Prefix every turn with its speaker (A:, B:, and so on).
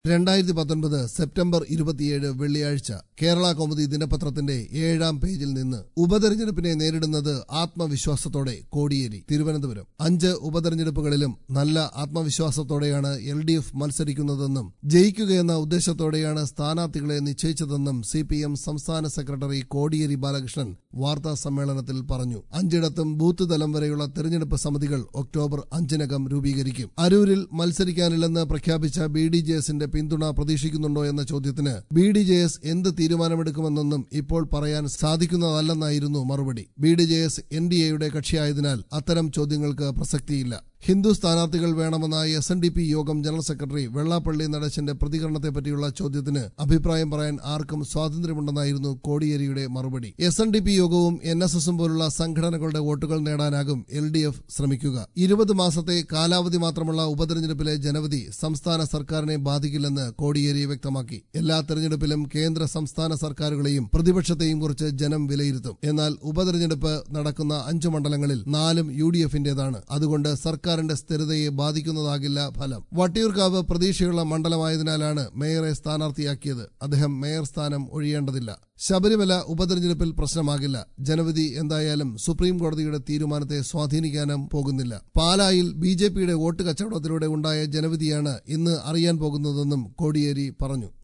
A: 2019 September 27 വെള്ളിയാഴ്ച കേരള കൗമുദി ദിനപത്രത്തിന്റെ 7-ാം പേജിൽ നിന്ന് ഉപതെരഞ്ഞെടുപ്പിനെ നേരിടുന്നത് ആത്മവിശ്വാസത്തോടെ കോടിയേരി തിരുവനന്തപുരം 5 ഉപതെരഞ്ഞെടുപ്പുകളിലും നല്ല ആത്മവിശ്വാസത്തോടെയാണ് LDF മത്സരിക്കുന്നതെന്നും ജയിക്കുകയെന്ന ഉദ്ദേശത്തോടെയാണ് സ്ഥാനാർത്ഥികളെ നിശ്ചയിച്ചതെന്നും CPM സംസ്ഥാന സെക്രട്ടറി കോടിയേരി ബാലകൃഷ്ണൻ വാർത്താ സമ്മേളനത്തിൽ പറഞ്ഞു. 5ഇടത്തും ബൂത്ത് തലം വരെയുള്ള തെരഞ്ഞെടുപ്പ് സമിതികൾ ഒക്ടോബർ 5-നകം രൂപീകരിക്കും. അരൂരിൽ മത്സരിക്കാനില്ലെന്ന് പ്രഖ്യാപിച്ച BDJSന്റെ പിന്തുണ പ്രതീക്ഷിക്കുന്നുണ്ടോ എന്ന ചോദ്യത്തിന് BDJS എന്ത് തീരുമാനമെടുക്കുമെന്നൊന്നും ഇപ്പോൾ പറയാൻ സാധിക്കുന്നതല്ലെന്നായിരുന്നു മറുപടി. BDJS NDAയുടെ കക്ഷിയായതിനാൽ അത്തരം ചോദ്യങ്ങൾക്ക് പ്രസക്തിയില്ല. ഹിന്ദു സ്ഥാനാർത്ഥികൾ വേണമെന്ന SNDP യോഗം ജനറൽ സെക്രട്ടറി വെള്ളാപ്പള്ളി നടേശന്റെ പ്രതികരണത്തെപ്പറ്റിയുള്ള ചോദ്യത്തിന് അഭിപ്രായം പറയാൻ ആർക്കും സ്വാതന്ത്ര്യമുണ്ടെന്നായിരുന്നു കോടിയേരിയുടെ മറുപടി. SNDP യോഗവും NSSും പോലുള്ള സംഘടനകളുടെ വോട്ടുകൾ നേടാനാകും LDF ശ്രമിക്കുക. 20 മാസത്തെ കാലാവധി മാത്രമുള്ള ഉപതെരഞ്ഞെടുപ്പിലെ ജനവിധി സംസ്ഥാന സർക്കാരിനെ ബാധിക്കില്ലെന്ന് കോടിയേരി വ്യക്തമാക്കി. എല്ലാ തെരഞ്ഞെടുപ്പിലും കേന്ദ്ര സംസ്ഥാന സർക്കാരുകളെയും പ്രതിപക്ഷത്തെയും കുറിച്ച് ജനം വിലയിരുത്തും. എന്നാൽ ഉപതെരഞ്ഞെടുപ്പ് നടക്കുന്ന 5 മണ്ഡലങ്ങളിൽ 4ഉം UDFന്റേതാണ്. അതുകൊണ്ട് സർക്കാരിന്റെ സ്ഥിരതയെ ബാധിക്കുന്നതാകില്ല ഫലം. വട്ടിയൂർക്കാവ് പ്രതീക്ഷയുള്ള മണ്ഡലമായതിനാലാണ് മേയറെ സ്ഥാനാർത്ഥിയാക്കിയത്. അദ്ദേഹം മേയർ സ്ഥാനം ഒഴിയേണ്ടതില്ല. ശബരിമല ഉപതെരഞ്ഞെടുപ്പിൽ പ്രശ്നമാകില്ല. ജനവിധി എന്തായാലും സുപ്രീം കോടതിയുടെ തീരുമാനത്തെ സ്വാധീനിക്കാനും പോകുന്നില്ല. പാലായിൽ BJPയുടെ വോട്ട് കച്ചവടത്തിലൂടെ ഉണ്ടായ ജനവിധിയാണ് ഇന്ന് അറിയാൻ പോകുന്നതെന്നും കോടിയേരി പറഞ്ഞു.